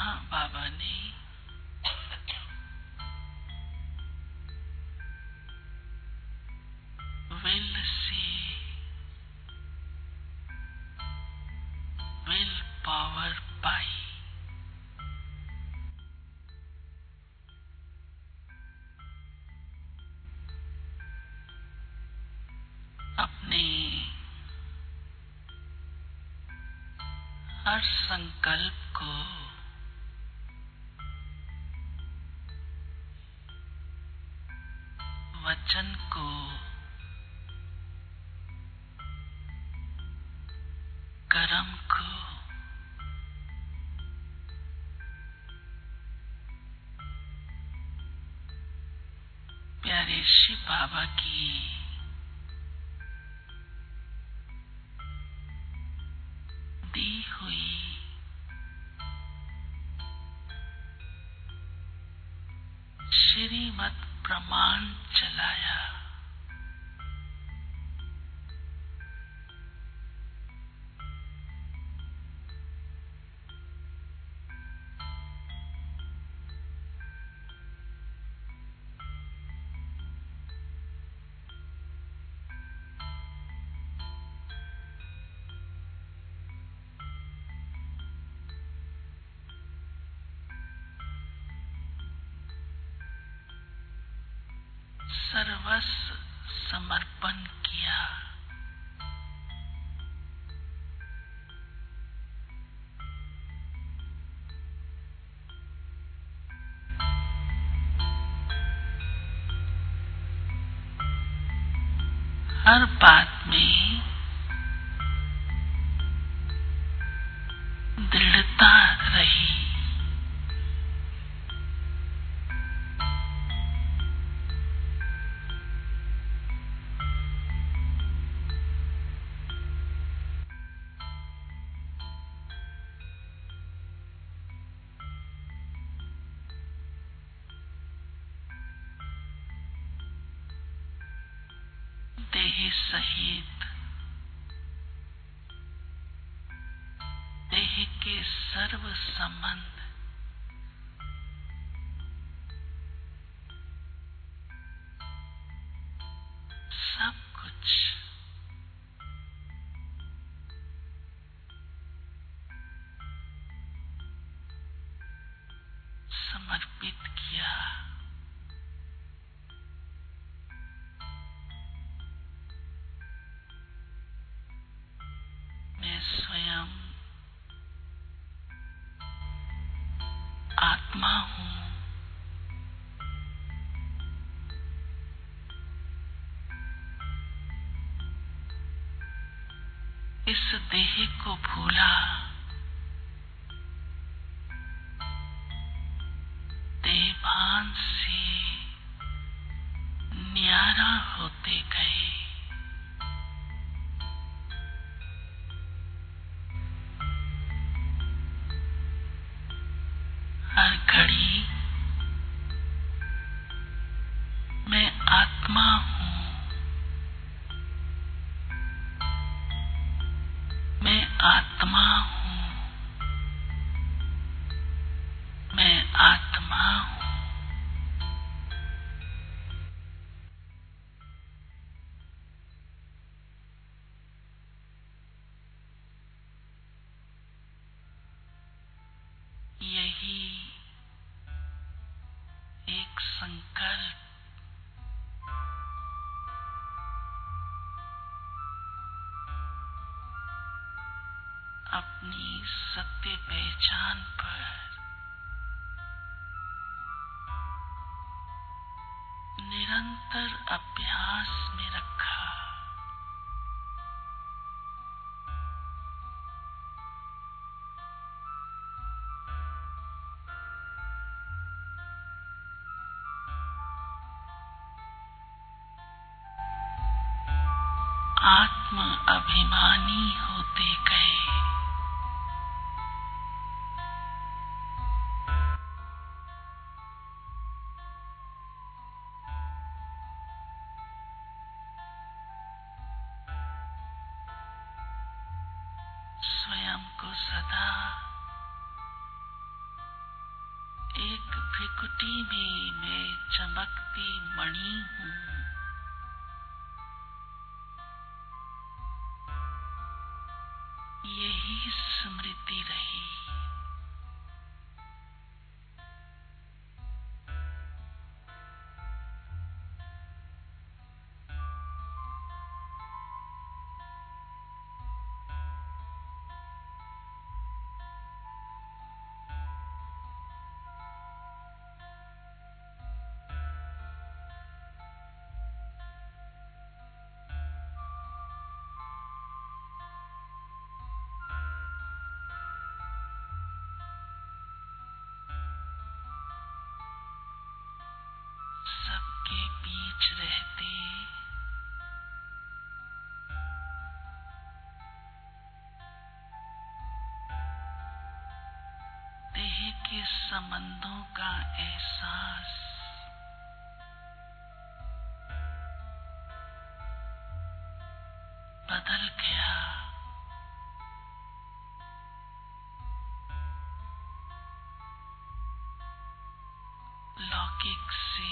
बाबा ने will say will power पाई। अपने हर संकल्प को वचन को कर्म को प्यारे शिव बाबा की दी हुई श्रीमत प्रमाण चलाया। सर्वस्व समर्पण किया। हर बात में दृढ़ता रही। देह सहित देह के सर्व संबंध सब कुछ समर्पित किया। मैं स्वयं आत्मा हूँ। इस देह को भूला, देहभान से न्यारा होते गए। हर घड़ी मैं आत्मा हूँ। मैं आत्मा हूँ। मैं आत्मा हूँ। यही एक संकल्प अपनी सत्य पहचान पर निरंतर अभ्यास में रखा। आत्म अभिमानी होते गए। स्वयं को सदा एक भृकुटी में मैं चमकती मणि हूँ। यही स्मृति रही। सबके बीच रहते देह के संबंधों का एहसास बदल गया। लौकिक से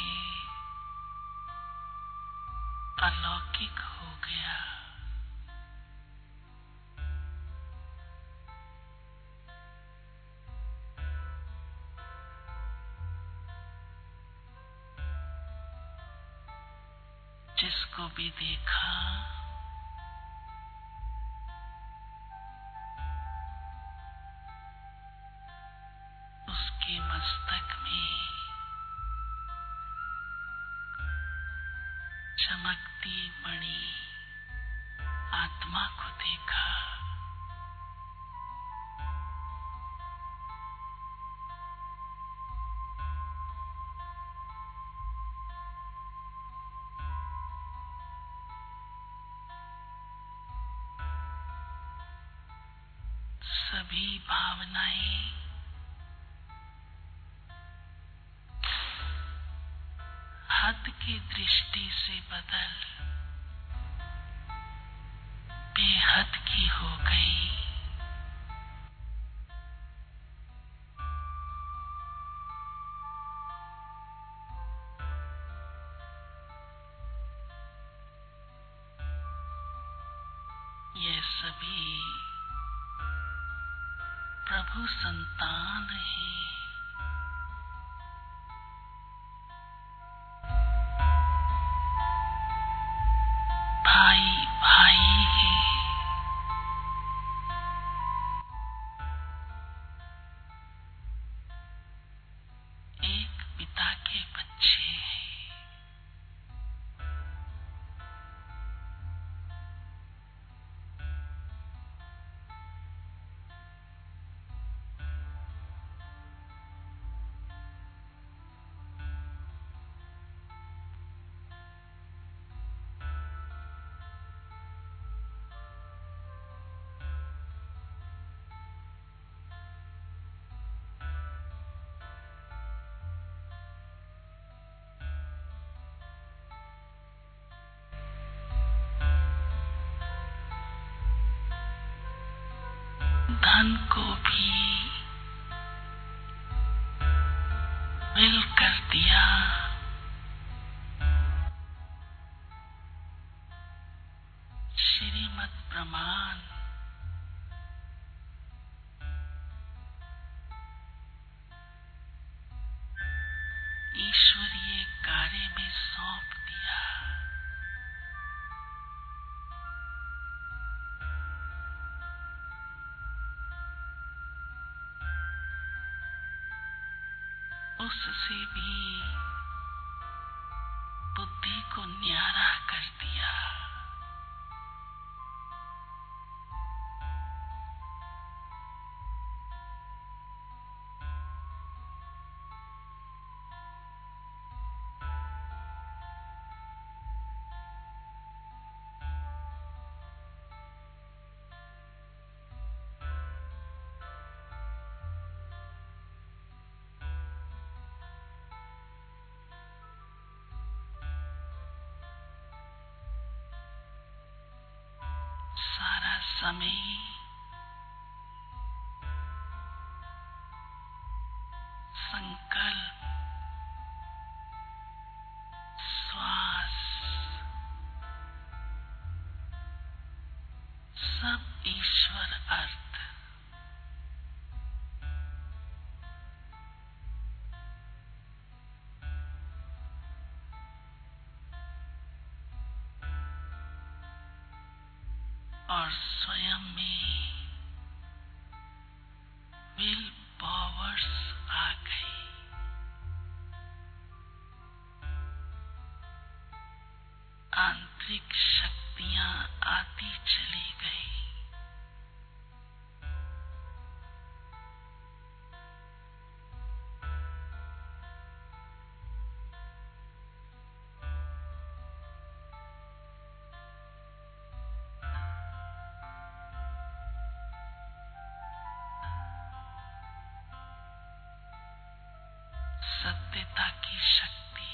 अलौकिक हो गया। जिसको भी देखा उसके मस्तक में चमकती मणि आत्मा को देखा। सभी भावनाएं हद की दृष्टि से बदल बेहद की हो गई। ये सभी प्रभु संतान हैं। भाई भाई हैं। एक पिता के बच्चे हैं। धन को भी विल कर दिया। श्रीमद् प्रमाण ईश्वरीय कार्य में सौंप दिया। उससे भी बुद्धि को न्यारा कर दिया। सारा समय संकल्प, श्वास सब ईश्वर अर्थ। और स्वयं में विल पावर्स आ गई। आंतरिक शक्तियां आती चली गई। सत्यता की शक्ति,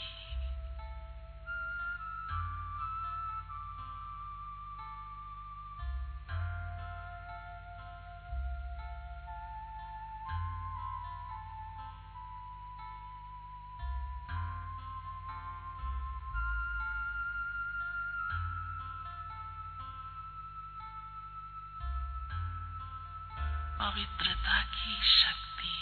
पवित्रता की शक्ति,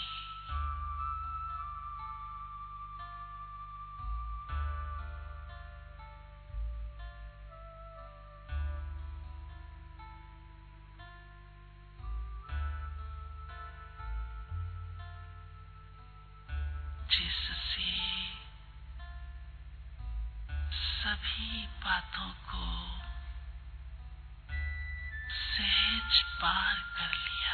जिससे सभी बातों को सहज पार कर लिया।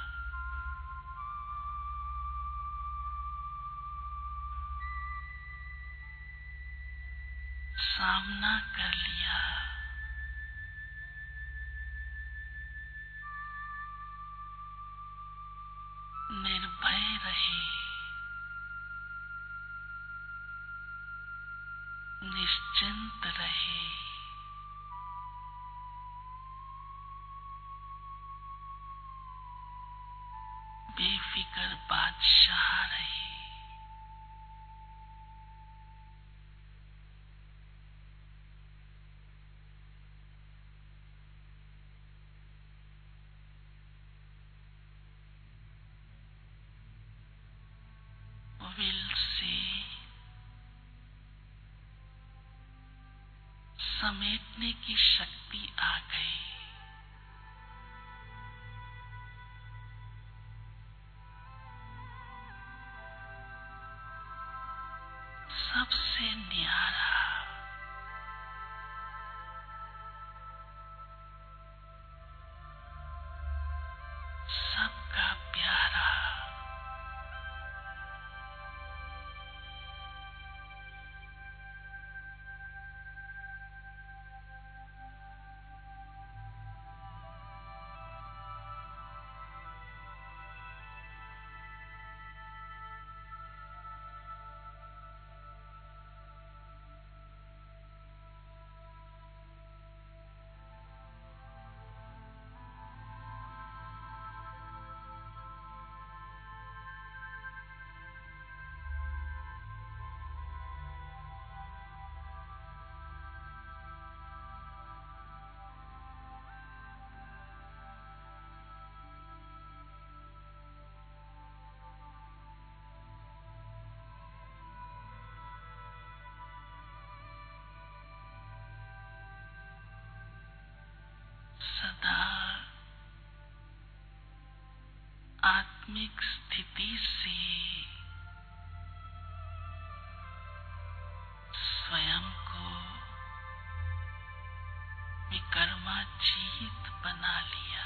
सामना कर लिया। निर्भय रहे, निश्चिंत रहे, बेफिक्र बादशाह रहे। विल से समेटने की शक्ति आ गई। सबसे न्यारा, सबका प्यारा, सदा आत्मिक स्थिति से स्वयं को विकर्माजीत बना लिया।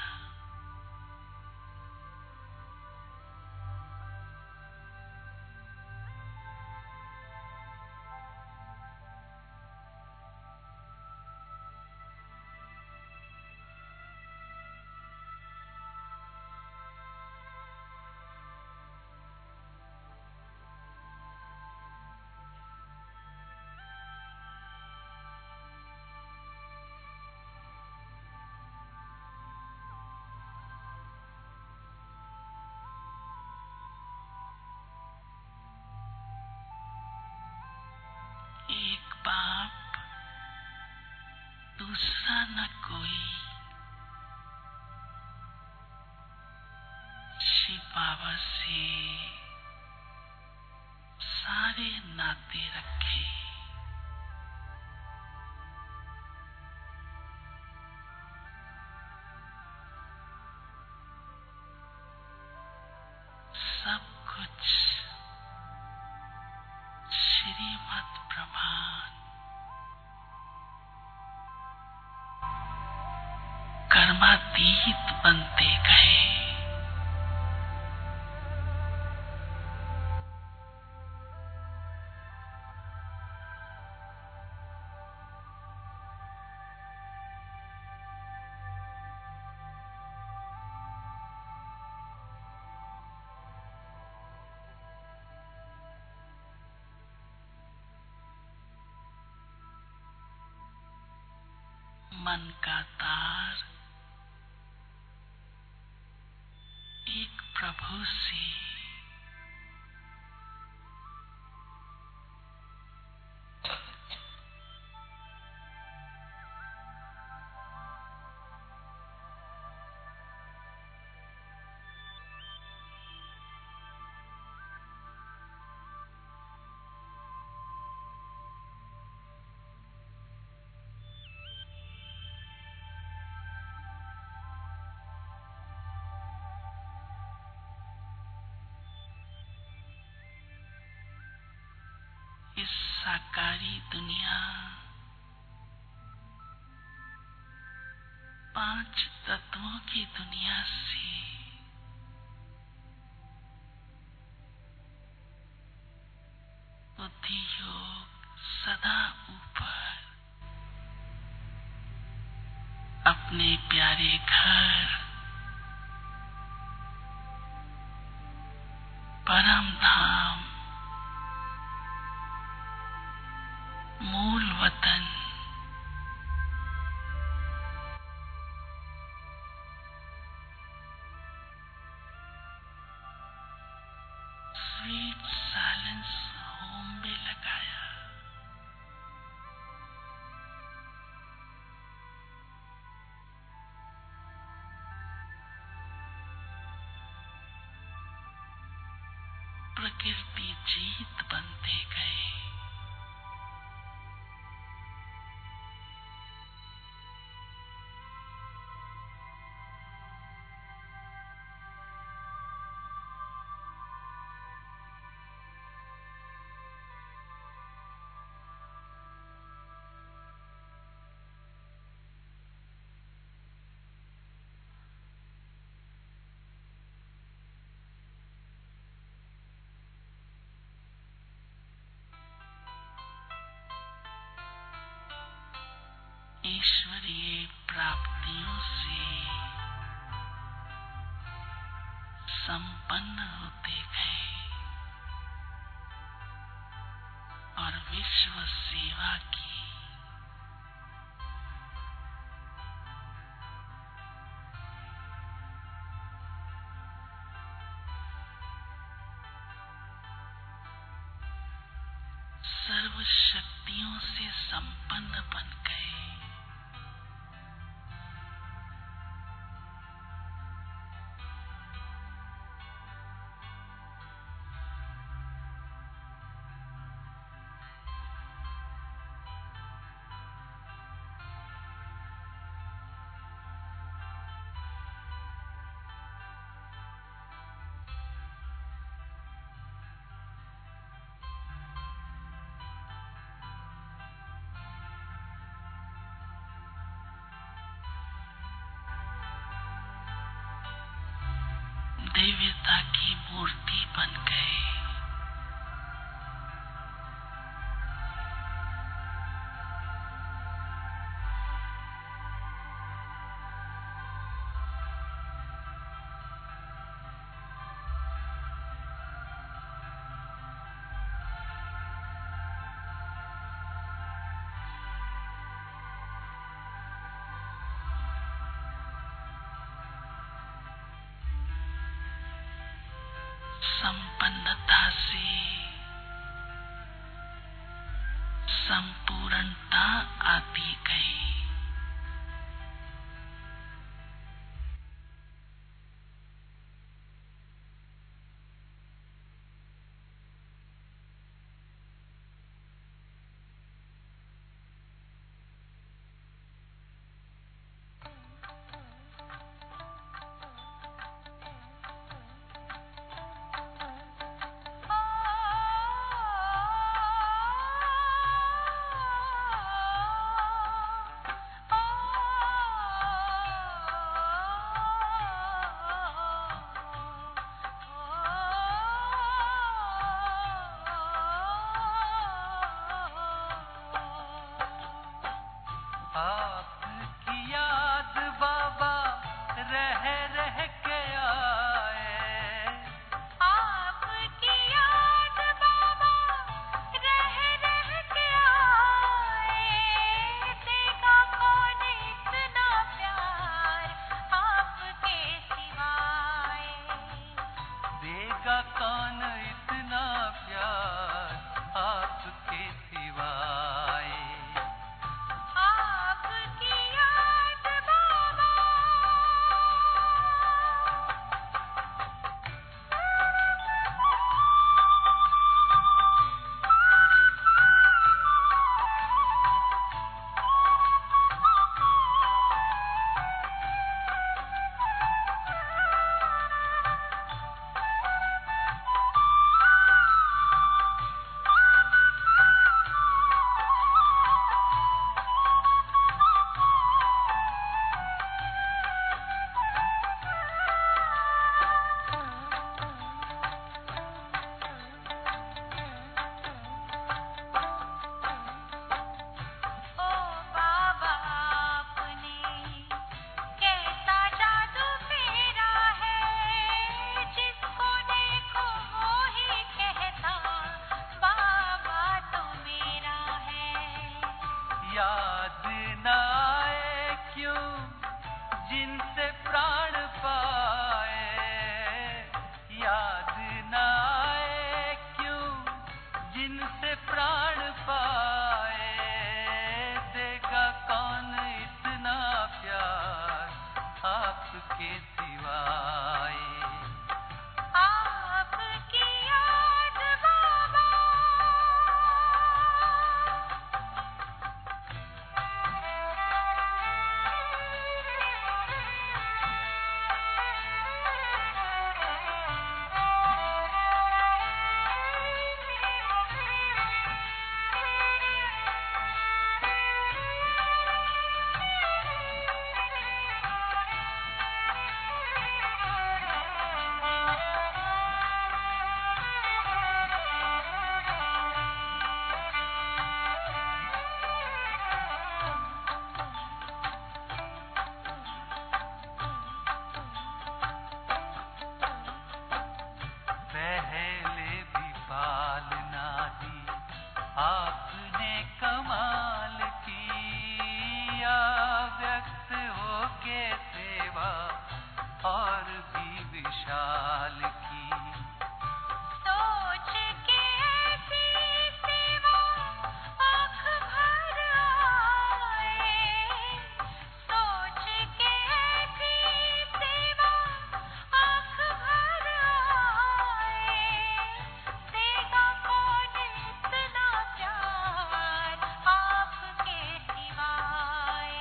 दूसरा न कोई शिव बाबा से सारे नाते रखे। सब कुछ श्रीमद् प्रमाण कर्मातीत बनते गए। मन का तार एक प्रभु से इस साकारी दुनिया 5 तत्वों की दुनिया से बुद्धि योग सदा ऊपर अपने प्यारे घर परम धाम मूल वतन स्वीट साइलेंस होम में लगाया। प्रकृति जीत बनते गए। ईश्वरीय प्राप्तियों से संपन्न होते गए और विश्व सेवा की सर्व शक्तियों से संपन्न बन गए। दिव्यता की मूर्ति बन गए। संपन्नता से संपूर्णता आती गई। प्राण पाए, देगा कौन इतना प्यार आपके सिवाय। आपकी याद बाबा, पहले भी पालना दी आपने कमाल किया, व्यक्त होके सेवा और भी विशाल की। सोच के ऐसी सेवा आँख भर आए, सोच के ऐसी सेवा आँख भर आए, देगा कौन इतना प्यार आपके सिवाय।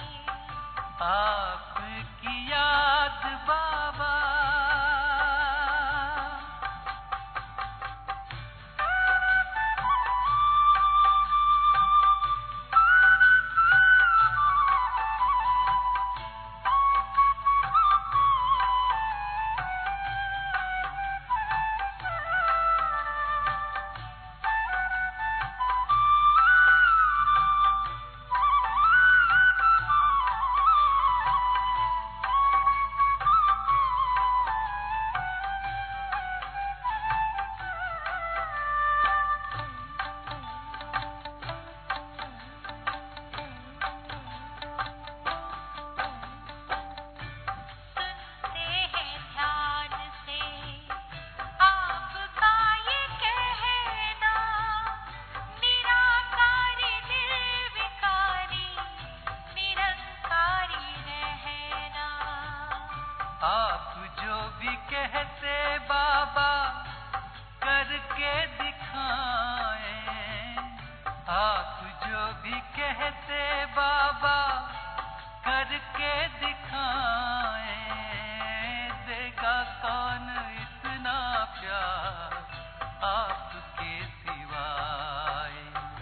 आपकी याद बाबा, सुनते हैं ध्यान से आपका ये कहना, निराकारी निर्विकारी निरंकारी रहना। आप जो भी कहते बाबा करके दिखाएं, आप जो भी कहते बाबा करके दिखाएं, देगा कौन इतना प्यार आपके सिवाय।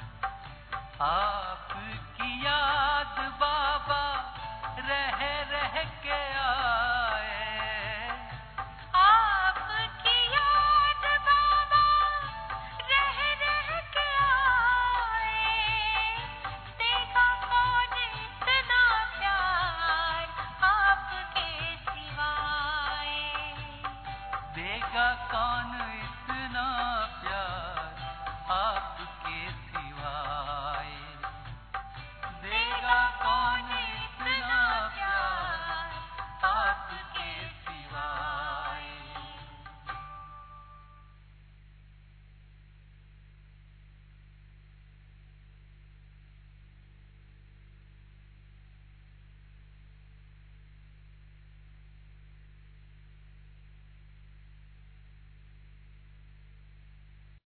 आपकी याद बाबा रह रह के आए, आपकी याद बाबा रह रह के आए, देगा कौन इतना प्यार आपके सिवाय। देगा कौन